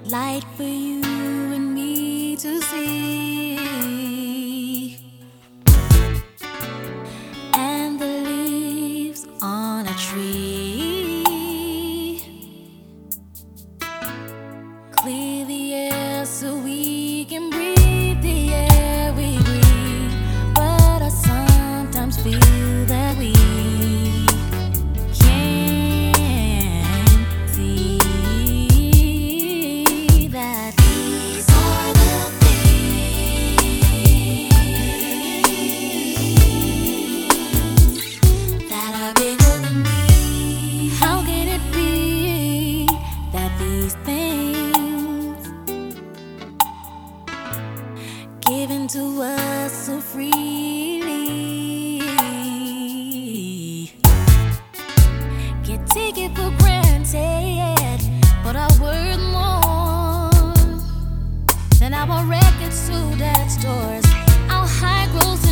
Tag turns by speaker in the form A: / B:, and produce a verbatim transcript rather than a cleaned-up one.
A: light for you and me to see. And the leaves on a tree clear the air so we can breathe the air we breathe. But I sometimes feel that we given to us so freely, can't take it for granted, but our worth more than our records to that stores. Our high grows